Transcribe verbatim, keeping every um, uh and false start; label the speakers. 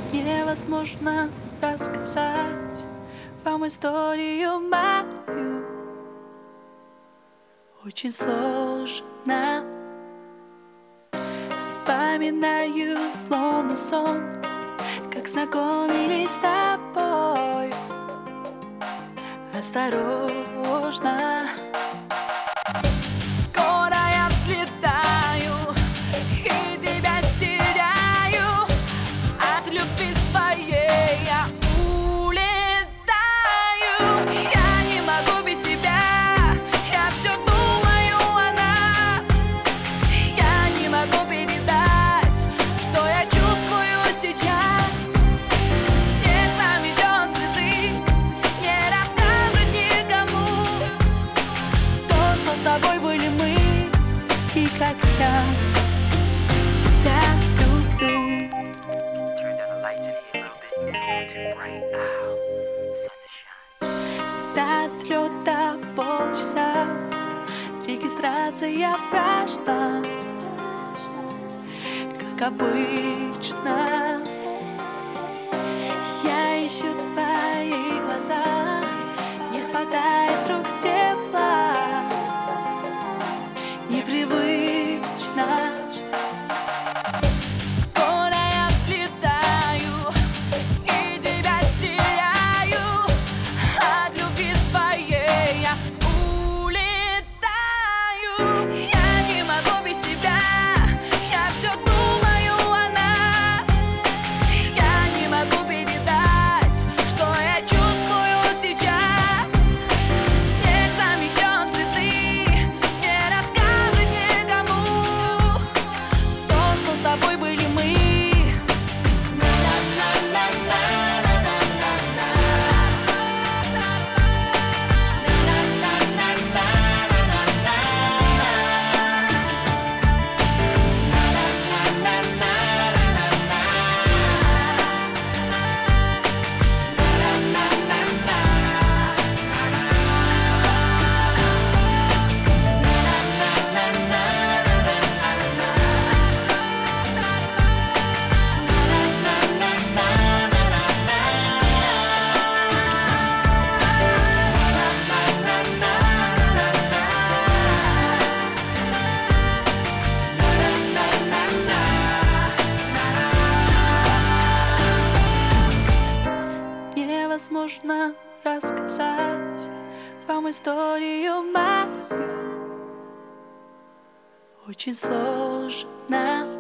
Speaker 1: Невозможно рассказать вам историю мою. Очень сложно. Вспоминаю словно сон, как знакомились с тобой. Осторожно. Скоро я взлетаю и тебя теряю. От любви своей я улетаю. Я не могу без тебя. Я все думаю о нас. Я не могу передать, что я чувствую сейчас. Снег наметет цветы, не расскажет никому то, что с тобой были мы, и как я тебя люблю.
Speaker 2: Turn down the lights in here a little bit. It's too bright. Ow. Sun to shine.
Speaker 1: До отлета полчаса, регистрация прошла, как обычно. Я ищу твои глаза, не хватает рук тепла, непривычно. Скоро я взлетаю и тебя теряю. От любви своей я улетаю. Я не могу без тебя. Я все думаю о нас. Я не могу передать, что я чувствую сейчас. Снег заметет цветы, не расскажет никому то, что с тобой были мы. Невозможно рассказать вам историю мою. Очень сложно.